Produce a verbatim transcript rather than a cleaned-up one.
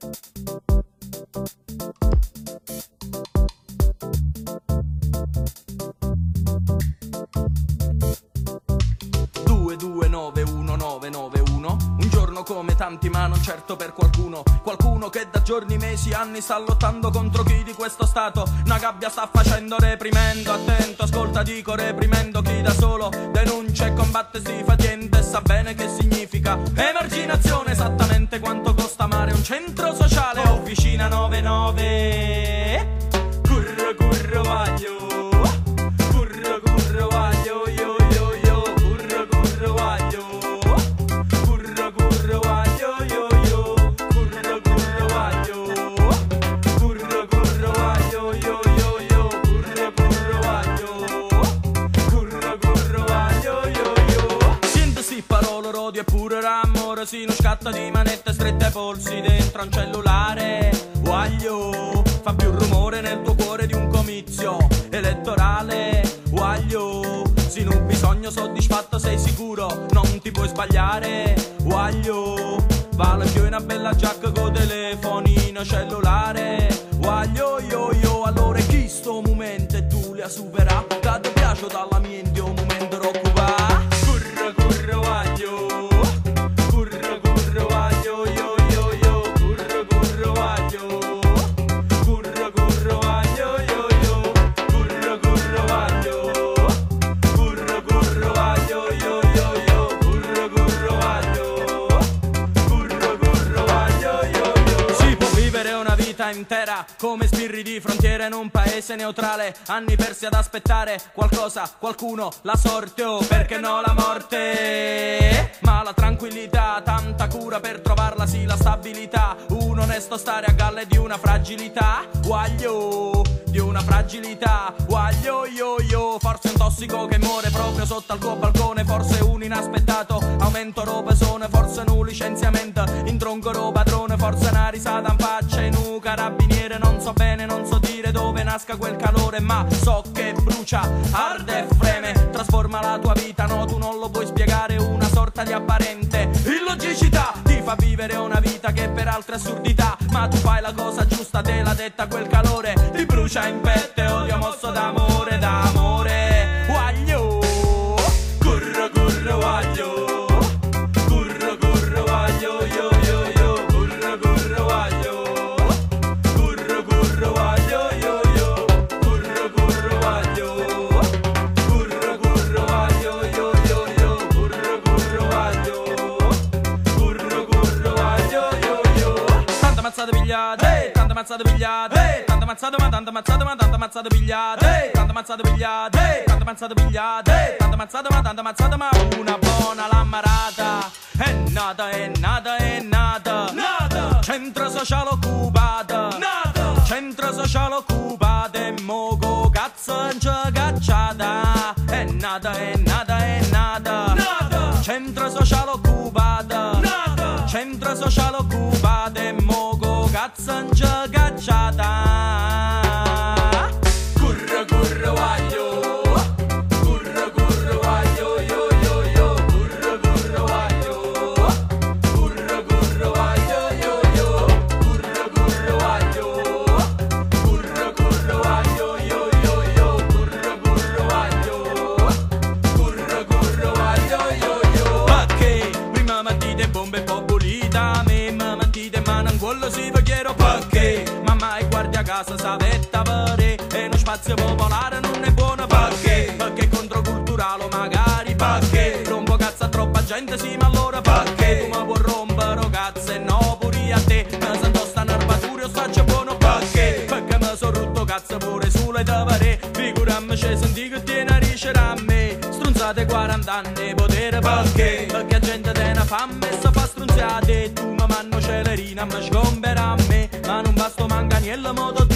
due due nove uno nove nove uno, un giorno come tanti ma non certo per qualcuno. Qualcuno che da giorni, mesi, anni sta lottando contro chi di questo stato una gabbia sta facendo, reprimendo. Attento, ascolta, dico reprimendo chi da solo denuncia e combatte, si fa niente e sa bene che significa emarginazione. Esattamente quanto costa amare un centro sociale o officina nove nove. Curro curro vaglio, curro curro vaglio, io io io, curro curro vaglio, curro curro vaglio, io io, curro curro vaglio, curro curro vaglio, io io io, curro curro vaglio, curro curro vaglio, io io. Sintesi, parole, odio e pure l'amore, si non scatta di manette strette ai polsi dentro un cellulare. Guaglio, fa più rumore nel tuo cuore di un comizio elettorale. Guaglio, se non bisogno soddisfatto sei sicuro, non ti puoi sbagliare. Guaglio, vale più una bella giacca con telefonino cellulare. Guaglio, io io, allora chi sto momento e tu li ha supera? Da te piace dalla mente un momento roccupa. Curro curro vaglio, curro curro vaglio, io io io, curro curro vaglio, curro curro vaglio, io io, curro curro vaglio, curro curro vaglio, io io io, curro curro vaglio, curro curro vaglio, io io. Si può vivere una vita intera come sbirri di frontiera in un paese neutrale, anni persi ad aspettare qualcosa, qualcuno, la sorte o perché no la morte. Ma la tranquillità, tanta cura per trovarla, sì la stabilità, un onesto stare a galle di una fragilità. Guaglio, di una fragilità. Guaglio, io io, forse un tossico che muore proprio sotto al tuo balcone, forse un inaspettato aumento robesone, forse un licenziamento in tronco ro padrone, forse una risata in faccia in un carabiniere. Non so bene, non so dire dove nasca quel calore, ma so che brucia, arde e freme, trasforma la tua vita, no tu non lo puoi spiegare, una sorta di apparente illogicità ti fa vivere una vita che per altre assurdità, ma tu fai la cosa giusta, te l'ha detta quel calore, ti brucia in petto, odio mosso d'amore, d'amore. Guaglio, curro curro vaglio, curro curro vaglio, io io io, curro curro vaglio, curro curro vaglio, io io, curro curro vaglio, curro curro vaglio, io io io, curro curro vaglio, curro curro vaglio, io io. Tanta mazzata pigliate, tanta mazzata pigliate, tanta mazzata ma tanta mazzata ma tanta mazzata pigliate, tanta mazzata pigliate, tanta mazzata pigliate, tanta mazzata ma tanta mazzata ma una buona l'ammarata. È nata, è nata, è nata, nata, centro sociale occupato, nata, centro sociale occupato e mogo cazzo in cacciata. È nata, è nata, è nata, nata, centro sociale occupato, nata, centro sociale occupato e mogo cazzo in cacciata. Curro curro vaglio, curro curro vaglio, io io io, curro curro vaglio, curro curro vaglio, io io, curro curro vaglio, curro curro vaglio, io io io, curro curro vaglio, curro curro vaglio, io io. Perché prima mattina bombe po' pulita, me mattina ma non quello si fa chiaro, perché mamma e guardia a casa savetta pare e uno spazio popolare non è buono, perché perché è controculturale magari, perché rompo cazzo a troppa gente, sì ma allora perché tu mi puoi rompere cazzo e no pure a te, mi sento sta nervatura o sto buono, perché perché mi sono rotto cazzo pure sulle tavere, figurami c'è senti che tiene a ricere a me, strunzate quaranta anni potere, perché perché la gente te ne fa messa fa strunzate e tu mi manno celerina mi sgombera a me, ma non basta manganiello modo